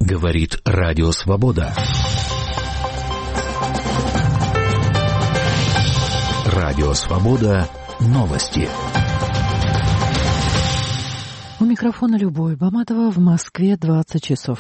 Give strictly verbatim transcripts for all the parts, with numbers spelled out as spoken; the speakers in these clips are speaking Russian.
Говорит Радио Свобода. Радио Свобода. Новости. У микрофона Любовь Баматова. В Москве двадцать часов.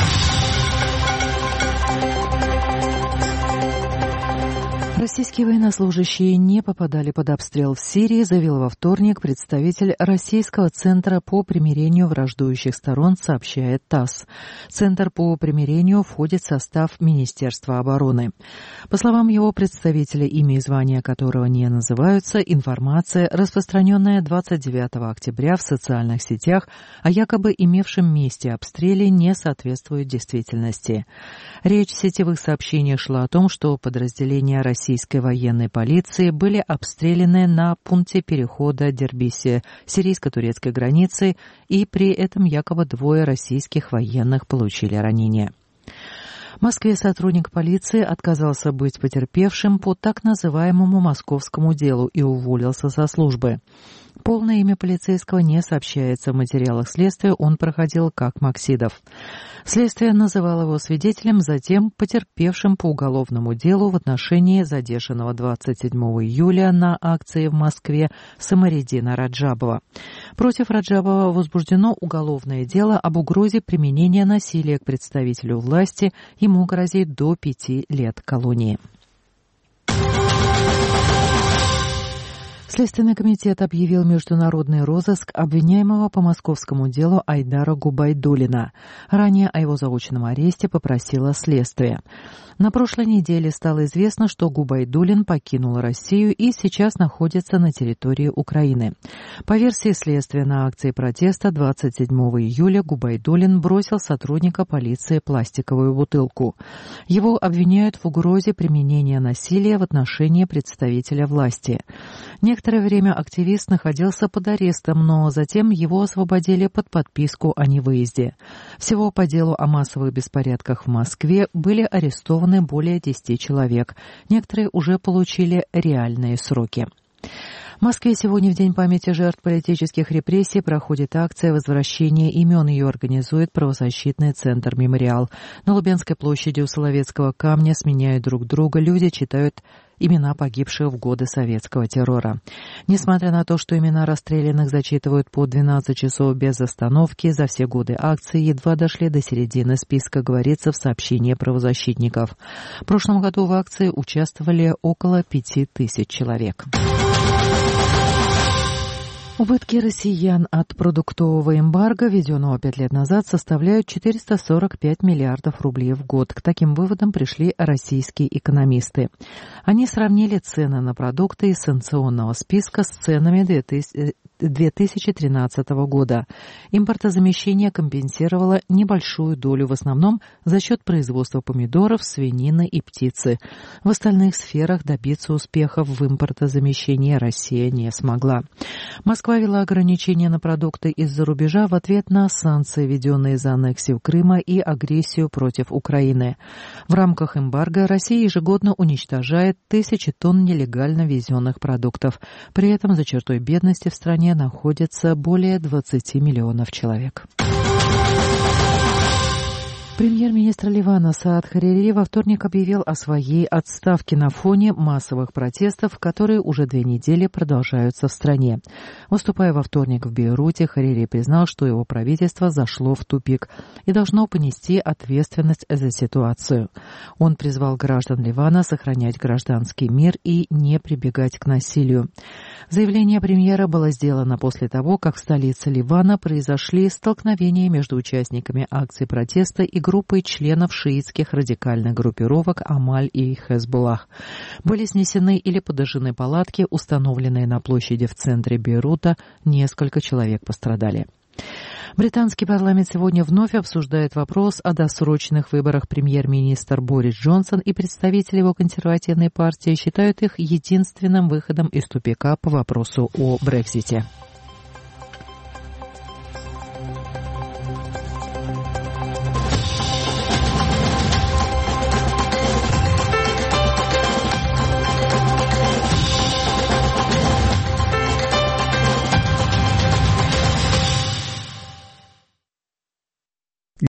Российские военнослужащие не попадали под обстрел в Сирии, заявил во вторник представитель Российского центра по примирению враждующих сторон, сообщает ТАСС. Центр по примирению входит в состав Министерства обороны. По словам его представителя, имя и звание которого не называются, информация, распространенная двадцать девятого октября в социальных сетях о якобы имевшем месте обстреле, не соответствует действительности. Речь в сетевых сообщениях шла о том, что подразделения Российской Российской военной полиции были обстреляны на пункте перехода Дербиси сирийско-турецкой границы, и при этом якобы двое российских военных получили ранения. В Москве сотрудник полиции отказался быть потерпевшим по так называемому московскому делу и уволился со службы. Полное имя полицейского не сообщается в материалах следствия, он проходил как Максидов. Следствие называло его свидетелем, затем потерпевшим по уголовному делу в отношении задержанного двадцать седьмого июля на акции в Москве Самариддина Раджабова. Против Раджабова возбуждено уголовное дело об угрозе применения насилия к представителю власти, ему грозит до пяти лет колонии. Следственный комитет объявил международный розыск обвиняемого по московскому делу Айдара Губайдуллина. Ранее о его заочном аресте попросило следствие. На прошлой неделе стало известно, что Губайдуллин покинул Россию и сейчас находится на территории Украины. По версии следствия, на акции протеста двадцать седьмого июля Губайдуллин бросил сотрудника полиции пластиковую бутылку. Его обвиняют в угрозе применения насилия в отношении представителя власти. Некоторое время активист находился под арестом, но затем его освободили под подписку о невыезде. Всего по делу о массовых беспорядках в Москве были арестованы более десяти человек. Некоторые уже получили реальные сроки. В Москве сегодня, в День памяти жертв политических репрессий, проходит акция возвращения имен. Ее организует правозащитный центр «Мемориал». На Лубянской площади у Соловецкого камня сменяют друг друга. Люди читают имена погибших в годы советского террора. Несмотря на то, что имена расстрелянных зачитывают по двенадцать часов без остановки, за все годы акции едва дошли до середины списка, говорится в сообщении правозащитников. В прошлом году в акции участвовали около пяти тысяч человек. Убытки россиян от продуктового эмбарго, введенного пять лет назад, составляют четыреста сорок пять миллиардов рублей в год. К таким выводам пришли российские экономисты. Они сравнили цены на продукты из санкционного списка с ценами две тысячи тринадцатого года. Импортозамещение компенсировало небольшую долю, в основном за счет производства помидоров, свинины и птицы. В остальных сферах добиться успехов в импортозамещении Россия не смогла. Москва ввела ограничения на продукты из-за рубежа в ответ на санкции, введенные за аннексию Крыма и агрессию против Украины. В рамках эмбарго Россия ежегодно уничтожает тысячи тонн нелегально ввезенных продуктов. При этом за чертой бедности в стране находится более двадцати миллионов человек. Премьер-министр Ливана Саад Харири во вторник объявил о своей отставке на фоне массовых протестов, которые уже две недели продолжаются в стране. Выступая во вторник в Бейруте, Харири признал, что его правительство зашло в тупик и должно понести ответственность за ситуацию. Он призвал граждан Ливана сохранять гражданский мир и не прибегать к насилию. Заявление премьера было сделано после того, как в столице Ливана произошли столкновения между участниками акций протеста и группой членов шиитских радикальных группировок Амаль и Хезболлах. Были снесены или подожжены палатки, установленные на площади в центре Бейрута. Несколько человек пострадали. Британский парламент сегодня вновь обсуждает вопрос о досрочных выборах. Премьер-министр Борис Джонсон и представители его консервативной партии считают их единственным выходом из тупика по вопросу о Брексите.